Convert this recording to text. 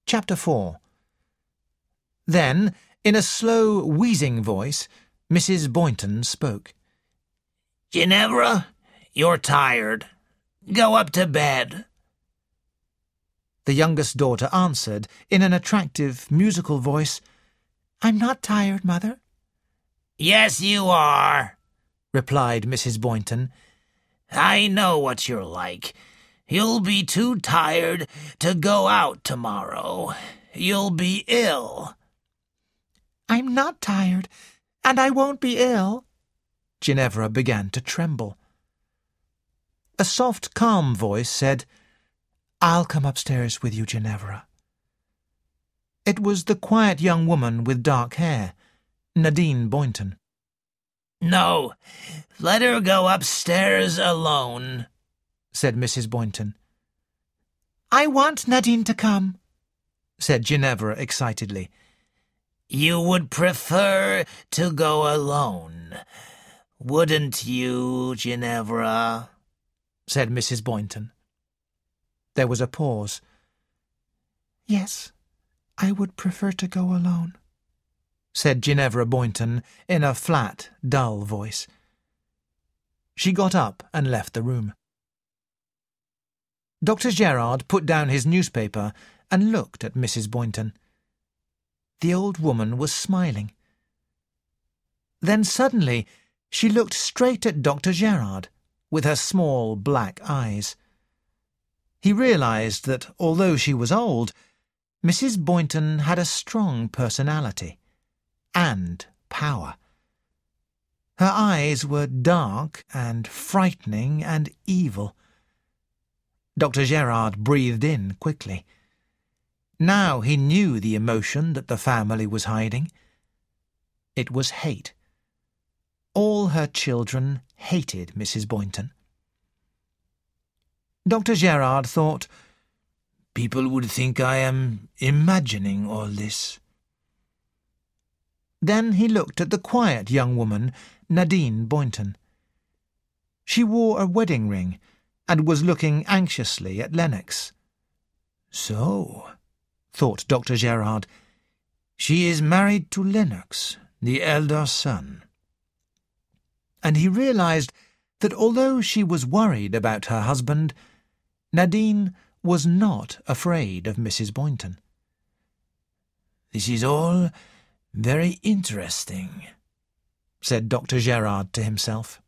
Chapter 4. Then, in a slow, wheezing voice, Mrs. Boynton spoke. "Ginevra, you're tired. Go up to bed." The youngest daughter answered, in an attractive, musical voice, "I'm not tired, Mother." "Yes, you are," replied Mrs. Boynton. "I know what you're like. You'll be too tired to go out tomorrow. You'll be ill." "I'm not tired, and I won't be ill." Ginevra began to tremble. A soft, calm voice said, "I'll come upstairs with you, Ginevra." It was the quiet young woman with dark hair, Nadine Boynton. "No, let her go upstairs alone," said Mrs. Boynton. "I want Nadine to come," said Ginevra excitedly. "You would prefer to go alone, wouldn't you, Ginevra?" said Mrs. Boynton. There was a pause. "Yes, I would prefer to go alone," said Ginevra Boynton in a flat, dull voice. She got up and left the room. Dr. Gerard put down his newspaper and looked at Mrs. Boynton. The old woman was smiling. Then suddenly she looked straight at Dr. Gerard with her small black eyes. He realized that, although she was old, Mrs. Boynton had a strong personality and power. Her eyes were dark and frightening and evil. Dr. Gerard breathed in quickly. Now he knew the emotion that the family was hiding. It was hate. All her children hated Mrs. Boynton. Dr. Gerard thought, "People would think I am imagining all this." Then he looked at the quiet young woman, Nadine Boynton. She wore a wedding ring and was looking anxiously at Lennox. "So," thought Dr. Gerard, "she is married to Lennox, the elder son." And he realized that although she was worried about her husband, Nadine was not afraid of Mrs. Boynton. "This is all very interesting," said Dr. Gerard to himself.